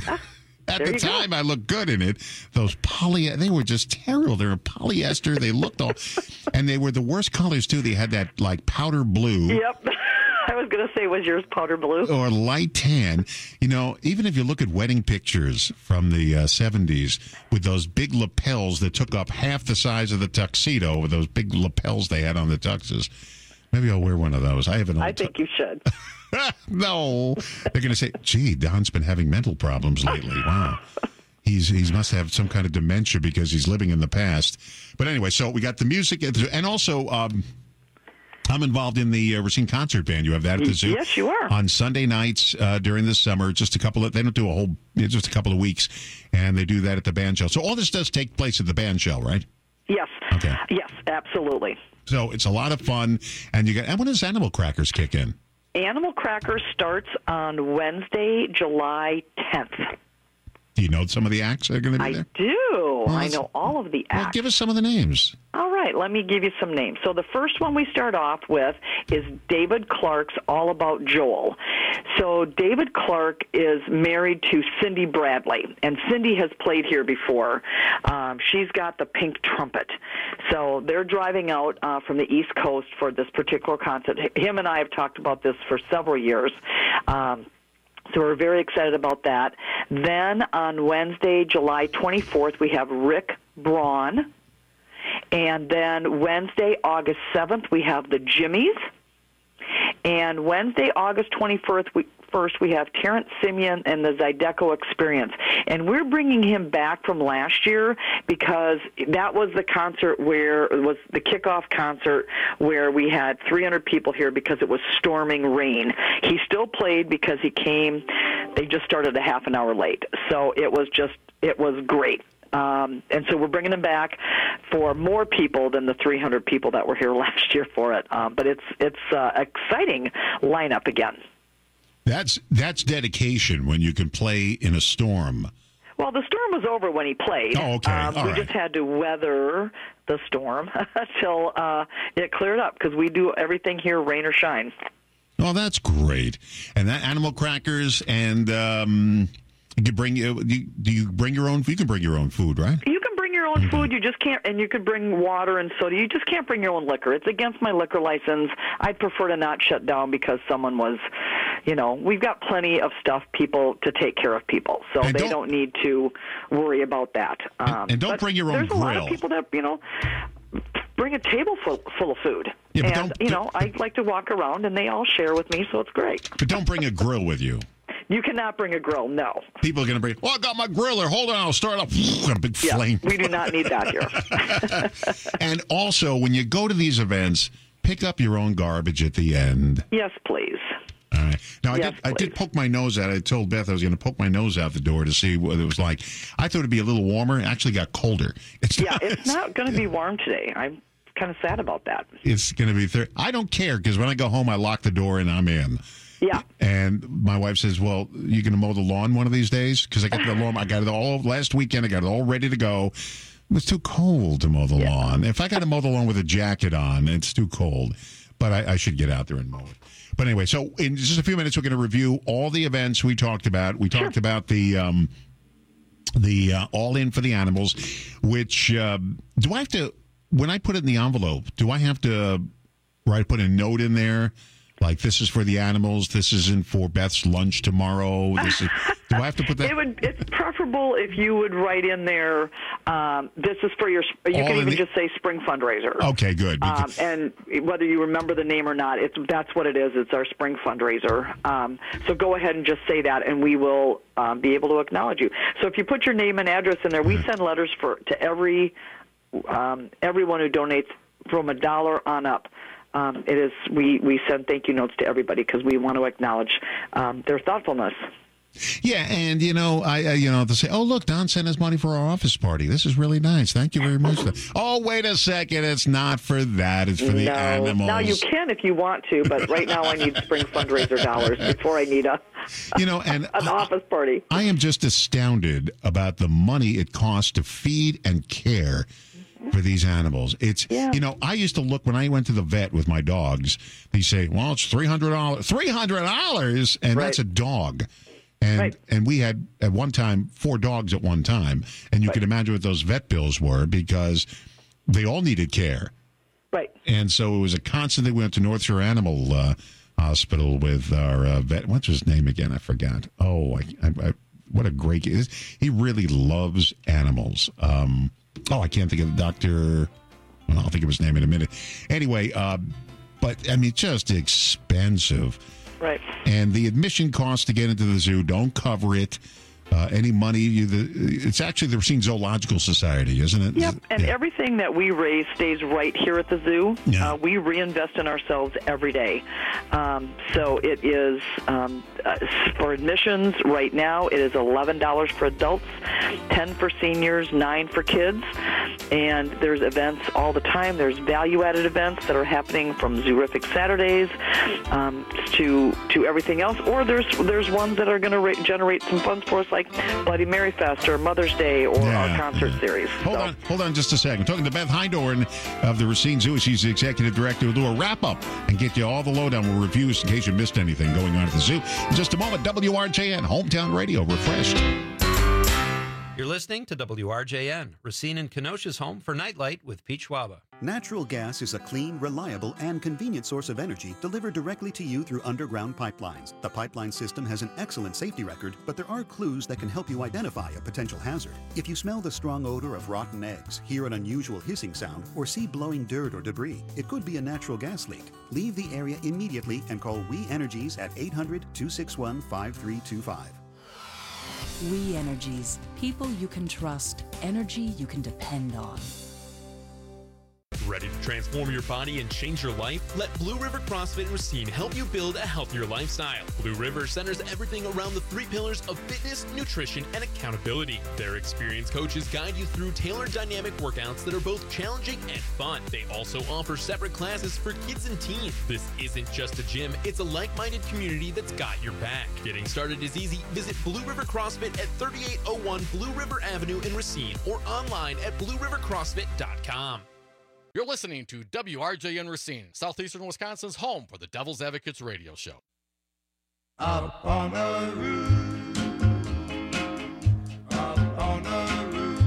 At the time, I looked good in it. Those they were just terrible. They were polyester. They looked all, and they were the worst colors, too. They had that, powder blue. Yep. I was going to say, was yours powder blue? Or light tan. Even if you look at wedding pictures from the 70s with those big lapels that took up half the size of the tuxedo, with those big lapels they had on the tuxes, maybe I'll wear one of those. I think you should. No. They're going to say, gee, Don's been having mental problems lately. Wow. He must have some kind of dementia because he's living in the past. But anyway, so we got the music. And also, I'm involved in the Racine Concert Band. You have that at the zoo? Yes, you are. On Sunday nights during the summer, just a couple of weeks. And they do that at the band shell. So all this does take place at the band shell, right? Yes. Okay. Yes, absolutely. So it's a lot of fun. And when does Animal Crackers kick in? Animal Crackers starts on Wednesday, July 10th. Do you know some of the acts that are going to be there? I do. I know all of the acts. Well, give us some of the names. All right. right, let me give you some names. So the first one we start off with is David Clark's All About Joel. So David Clark is married to Cindy Bradley, and Cindy has played here before. She's got the pink trumpet. So they're driving out from the East Coast for this particular concert. Him and I have talked about this for several years. So we're very excited about that. Then on Wednesday, July 24th, we have Rick Braun. And then Wednesday, August 7th, we have the Jimmies. And Wednesday, August 21st, we have Terrence Simeon and the Zydeco Experience. And we're bringing him back from last year because that was the concert where it was the kickoff concert where we had 300 people here because it was storming rain. He still played because they just started a half an hour late. So it was great. And so we're bringing him back for more people than the 300 people that were here last year for it. But it's exciting lineup again. That's dedication when you can play in a storm. Well, the storm was over when he played. Oh, okay. We just had to weather the storm until it cleared up because we do everything here, rain or shine. Oh, that's great. And that animal crackers and you can bring do you bring your own? You can bring your own food, right? You can bring your own food. You just can't, and you could bring water and soda. You just can't bring your own liquor. It's against my liquor license. I'd prefer to not shut down because someone was, we've got plenty of stuff, people to take care of people, so they don't need to worry about that. And don't bring your own grill. There's a lot of people that bring a table full of food. Yeah, and I like to walk around, and they all share with me, so it's great. But don't bring a grill with you. You cannot bring a grill, no. People are going to bring, I got my griller. Hold on, I'll start up. A big flame. We do not need that here. And also, when you go to these events, pick up your own garbage at the end. Yes, please. All right. Now, I did poke my nose out. I told Beth I was going to poke my nose out the door to see what it was like. I thought it would be a little warmer. It actually got colder. It's not going to be warm today. I'm kind of sad about that. It's going to be I don't care because when I go home, I lock the door and I'm in. Yeah. And my wife says, well, you going to mow the lawn one of these days? Because I got the lawn. I got it all last weekend. I got it all ready to go. It was too cold to mow the lawn. If I got to mow the lawn with a jacket on, it's too cold. But I should get out there and mow it. But anyway, so in just a few minutes, we're going to review all the events we talked about. We talked about the All In for the Animals, which do I have to, when I put it in the envelope, do I have to put a note in there? Like, this is for the animals. This isn't for Beth's lunch tomorrow. Do I have to put that? It's preferable if you would write in there, this is for your, you can even just say spring fundraiser. Okay, good. And whether you remember the name or not, that's what it is. It's our spring fundraiser. So go ahead and just say that, and we will be able to acknowledge you. So if you put your name and address in there, we send letters to everyone who donates from $1 on up. It is we send thank you notes to everybody because we want to acknowledge their thoughtfulness. Yeah, and they say, "Oh, look, Don sent us money for our office party. This is really nice. Thank you very much." Oh, wait a second, it's not for that. It's for the animals. Now you can if you want to, but right now I need spring fundraiser dollars before I need an office party. I am just astounded about the money it costs to feed and care for these animals. It's, I used to look when I went to the vet with my dogs, they say, well, it's $300. $300? And that's a dog. And and we had, at one time, 4 dogs at one time. And you can imagine what those vet bills were because they all needed care. Right. And so it was a constant thing. We went to North Shore Animal Hospital with our vet. What's his name again? I forgot. Oh, what a great kid. He really loves animals. I can't think of the doctor. Well, I'll think of his name in a minute. Anyway, but, I mean, just expensive. Right. And the admission costs to get into the zoo don't cover it. Any money, it's actually the Racine Zoological Society, isn't it? Yep, and everything that we raise stays right here at the zoo. Yeah. We reinvest in ourselves every day. So it is, for admissions right now, it is $11 for adults, $10 for seniors, $9 for kids. And there's events all the time. There's value-added events that are happening from Zoorific Saturdays to everything else. Or there's ones that are going to generate some funds for us, like like Bloody Mary Fest or Mother's Day or our concert series. Hold on just a second. I'm talking to Beth Heindorn of the Racine Zoo. She's the executive director. We'll do a wrap-up and get you all the lowdown with reviews in case you missed anything going on at the zoo. In just a moment, WRJN, Hometown Radio, refreshed. You're listening to WRJN, Racine and Kenosha's home for Nightlight with Pete Schwaba. Natural gas is a clean, reliable, and convenient source of energy delivered directly to you through underground pipelines. The pipeline system has an excellent safety record, but there are clues that can help you identify a potential hazard. If you smell the strong odor of rotten eggs, hear an unusual hissing sound, or see blowing dirt or debris, it could be a natural gas leak. Leave the area immediately and call We Energies at 800-261-5325. We Energies. People you can trust. Energy you can depend on. Ready to transform your body and change your life? Let Blue River CrossFit in Racine help you build a healthier lifestyle. Blue River centers everything around the 3 pillars of fitness, nutrition, and accountability. Their experienced coaches guide you through tailored dynamic workouts that are both challenging and fun. They also offer separate classes for kids and teens. This isn't just a gym, it's a like-minded community that's got your back. Getting started is easy. Visit Blue River CrossFit at 3801 Blue River Avenue in Racine or online at bluerivercrossfit.com. You're listening to WRJN Racine, Southeastern Wisconsin's home for the Devil's Advocates radio show. Up on a roof, up on a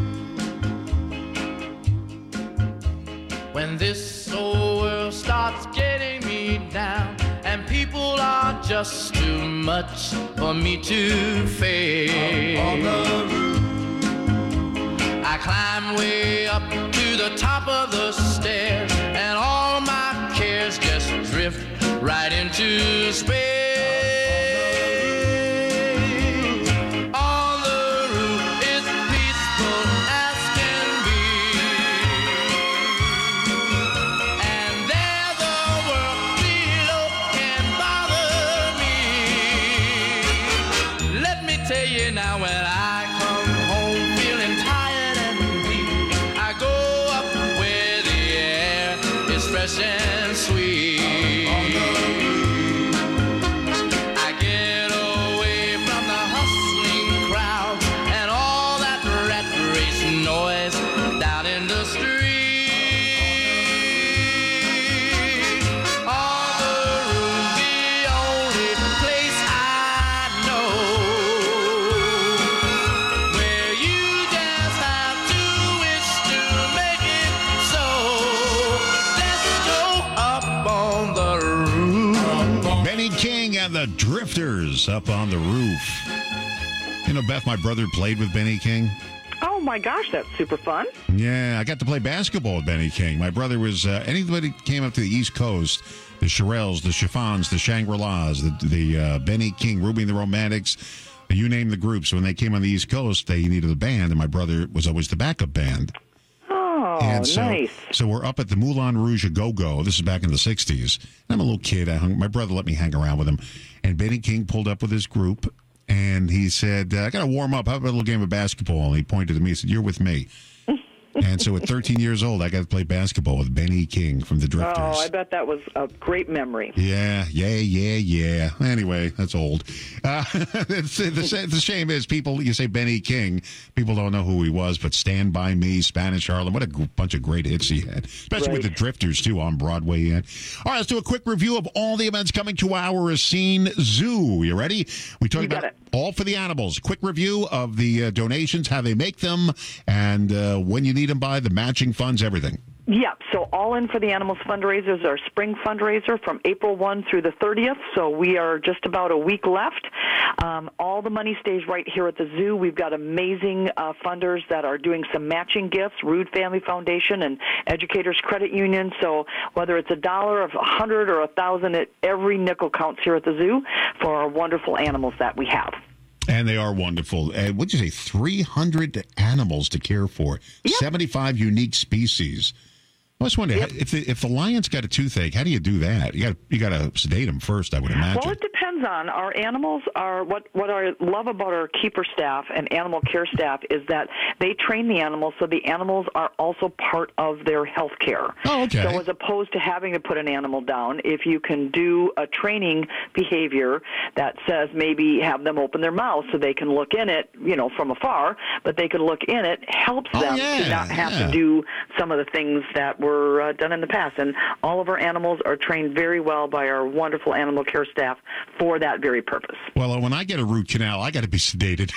roof. When this old world starts getting me down and people are just too much for me to face, up on the roof, I climb way up to the top of the stairs, and all my cares just drift right into space. On the roof is peaceful as can be, and there the world below can bother me. Let me tell you now, when I come home feeling tired and weak, I go up where the air is fresh and sweet. I get away from the hustling crowd and all that rat race noise down in the street. On the roof, the only place I know where you just have to wish to make it so. Let's go up on the roof. Benny King and the Drifters up on the roof. You know, Beth, my brother played with Benny King. Oh my gosh, that's super fun. Yeah, I got to play basketball with Benny King. My brother was, anybody came up to the East Coast, the Shirelles, the Chiffons, the Shangri-Las, the Benny King, Ruby and the Romantics, you name the groups. When they came on the East Coast, they needed a band, and my brother was always the backup band. Oh, And so, nice. so we're up at the Moulin Rouge Go-Go. This is back in the 60s. I'm a little kid. My brother let me hang around with him. And Benny King pulled up with his group, and he said, I got to warm up. How about a little game of basketball? And he pointed to me. He said, you're with me. And so at 13 years old, I got to play basketball with Benny King from the Drifters. Oh, I bet that was a great memory. Yeah. Anyway, that's old. The shame is you say Benny King, people don't know who he was, but Stand By Me, Spanish Harlem, what a bunch of great hits he had, especially with the Drifters, too, on Broadway. All right, let's do a quick review of all the events coming to our Racine Zoo. You ready? We talked about All for the Animals. Quick review of the donations, how they make them, and when you need them by, the matching funds, everything. Yeah, so All In for the Animals fundraisers, our spring fundraiser from April 1 through the 30th, so we are just about a week left. All the money stays right here at the zoo. We've got amazing funders that are doing some matching gifts, Rude Family Foundation and Educators Credit Union, so whether it's $1 or $100 or $1,000, every nickel counts here at the zoo for our wonderful animals that we have. And they are wonderful. What'd you say? 300 animals to care for. 75 unique species. I was wondering if the lion's got a toothache, how do you do that? You got to sedate him first, I would imagine. Well, it depends hands-on. Our animals are what I love about our keeper staff and animal care staff is that they train the animals so the animals are also part of their health care. Oh, okay. So as opposed to having to put an animal down, if you can do a training behavior that says maybe have them open their mouth so they can look in it, from afar, but they can look in it, helps them to not have to do some of the things that were done in the past. And all of our animals are trained very well by our wonderful animal care staff for that very purpose. Well, when I get a root canal, I got to be sedated.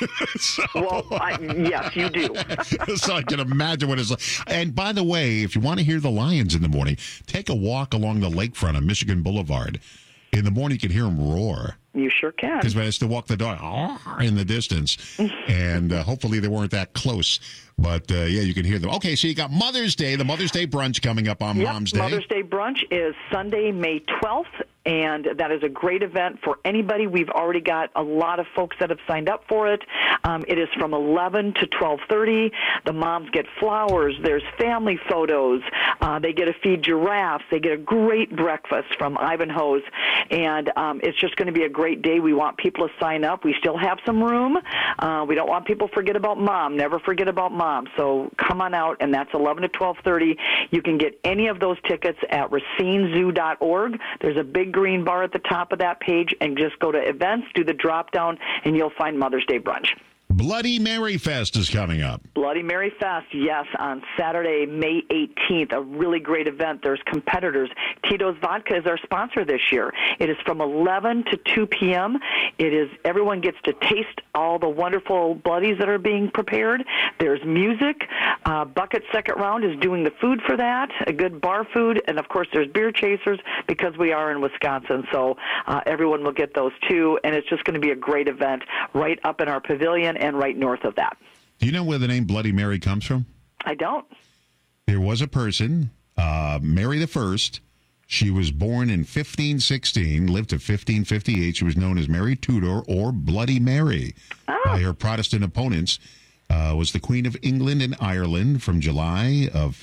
Yes, you do. So I can imagine what it's like. And by the way, if you want to hear the lions in the morning, take a walk along the lakefront of Michigan Boulevard. In the morning, you can hear them roar. You sure can. Because I used to walk the dog in the distance, and hopefully they weren't that close. But, you can hear them. Okay, so you got Mother's Day, the Mother's Day brunch coming up on Mom's Day. Mother's Day brunch is Sunday, May 12th, and that is a great event for anybody. We've already got a lot of folks that have signed up for it. It is from 11 to 12:30. The moms get flowers. There's family photos. They get to feed giraffes. They get a great breakfast from Ivanhoe's, and it's just going to be a great day. We want people to sign up. We still have some room. We don't want people to forget about Mom. Never forget about Mom. So come on out, and that's 11 to 12:30. You can get any of those tickets at racinezoo.org. There's a big green bar at the top of that page, and just go to events, do the drop down, and you'll find Mother's Day brunch. Bloody Mary Fest is coming up. Bloody Mary Fest, yes, on Saturday, May 18th. A really great event. There's competitors. Tito's Vodka is our sponsor this year. It is from 11 to 2 p.m. Everyone gets to taste all the wonderful bloodies that are being prepared. There's music. Bucket Second Round is doing the food for that, a good bar food. And, of course, there's beer chasers because we are in Wisconsin. So everyone will get those, too. And it's just going to be a great event right up in our pavilion and right north of that. Do you know where the name Bloody Mary comes from? I don't. There was a person, Mary I. She was born in 1516, lived to 1558. She was known as Mary Tudor or Bloody Mary by her Protestant opponents. Was the Queen of England and Ireland from July of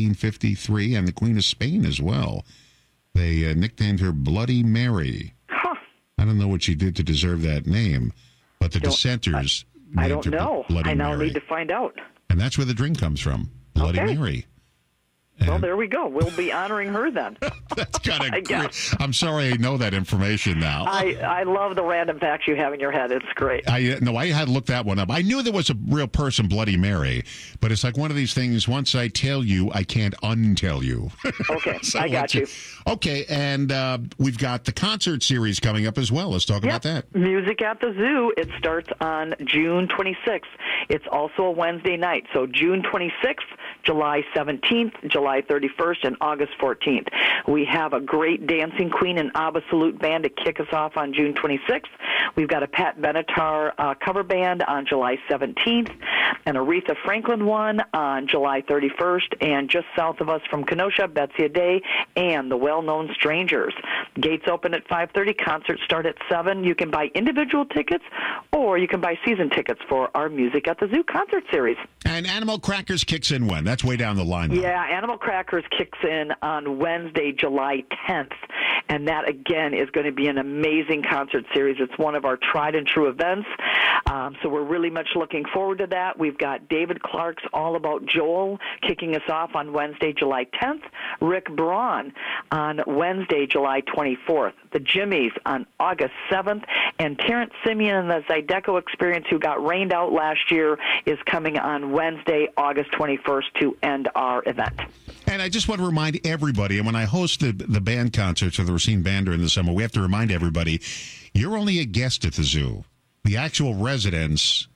1553 and the Queen of Spain as well. They nicknamed her Bloody Mary. Huh. I don't know what she did to deserve that name, but the dissenters... I don't know. I now need to find out. And that's where the drink comes from, Bloody Mary. Well, there we go. We'll be honoring her then. That's kind of great. I'm sorry I know that information now. I love the random facts you have in your head. It's great. I had to look that one up. I knew there was a real person, Bloody Mary, but it's like one of these things, once I tell you, I can't untell you. Okay, So I got you. Okay, and we've got the concert series coming up as well. Let's talk about that. Music at the Zoo. It starts on June 26th. It's also a Wednesday night. So June 26th, July 17th, July 31st, and August 14th. We have a great dancing queen and ABBA Salute band to kick us off on June 26th. We've got a Pat Benatar cover band on July 17th, and Aretha Franklin one on July 31st, and just south of us from Kenosha, Betsy Adair, and the well-known Strangers. Gates open at 5:30. Concerts start at 7. You can buy individual tickets, or you can buy season tickets for our Music at the Zoo concert series. And Animal Crackers kicks in when? That's way down the line, though. Yeah, Animal Crackers kicks in on Wednesday, July 10th. And that, again, is going to be an amazing concert series. It's one of our tried and true events. So we're really much looking forward to that. We've got David Clark's All About Joel kicking us off on Wednesday, July 10th. Rick Braun on Wednesday, July 24th. The Jimmies on August 7th. And Terrence Simeon and the Zydeco Experience, who got rained out last year, is coming on Wednesday, August 21st to end our event. And I just want to remind everybody, and when I host the band concerts for the Racine Band during the summer, we have to remind everybody, you're only a guest at the zoo. The actual residents,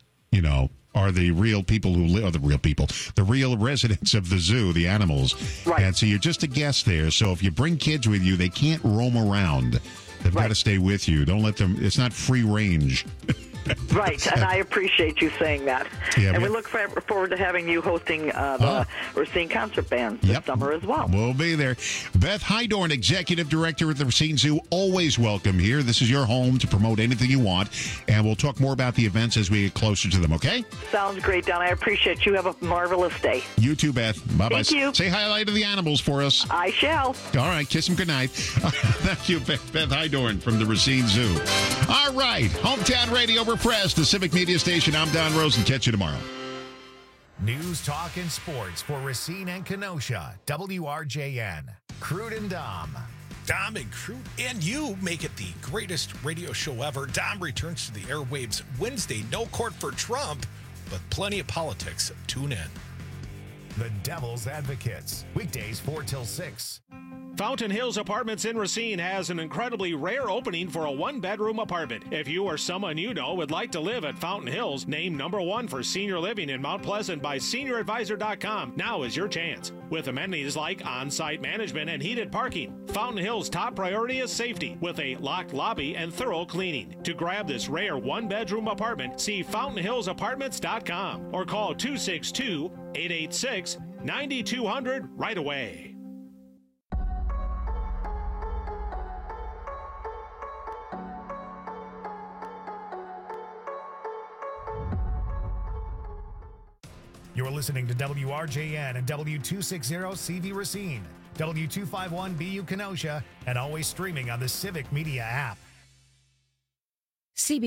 are the real people who live, the real residents of the zoo, the animals. Right. And so you're just a guest there. So if you bring kids with you, they can't roam around. They've got to stay with you. Don't let them, it's not free range. Right, and I appreciate you saying that. Yeah, and we we- look forward to having you hosting the Racine Concert Band this summer as well. We'll be there. Beth Hydorn, Executive Director at the Racine Zoo, always welcome here. This is your home to promote anything you want, and we'll talk more about the events as we get closer to them, okay? Sounds great, Don. I appreciate you. Have a marvelous day. You too, Beth. Bye-bye. Thank you. Say hi to the animals for us. I shall. All right, kiss them goodnight. Thank you, Beth Hydorn from the Racine Zoo. All right, Hometown Radio Refresh, the Civic Media Station. I'm Don Rosen. Catch you tomorrow. News, talk, and sports for Racine and Kenosha. WRJN. Crude and Dom. Dom and Crude and you make it the greatest radio show ever. Dom returns to the airwaves Wednesday. No court for Trump, but plenty of politics. Tune in. The Devil's Advocates. Weekdays 4 till 6. Fountain Hills Apartments in Racine has an incredibly rare opening for a one-bedroom apartment. If you or someone you know would like to live at Fountain Hills, named #1 for senior living in Mount Pleasant by SeniorAdvisor.com, now is your chance. With amenities like on-site management and heated parking, Fountain Hills' top priority is safety, with a locked lobby and thorough cleaning. To grab this rare one-bedroom apartment, see FountainHillsApartments.com or call 262-886-9200 right away. You're listening to WRJN and W260CV Racine, W251BU Kenosha, and always streaming on the Civic Media app. CB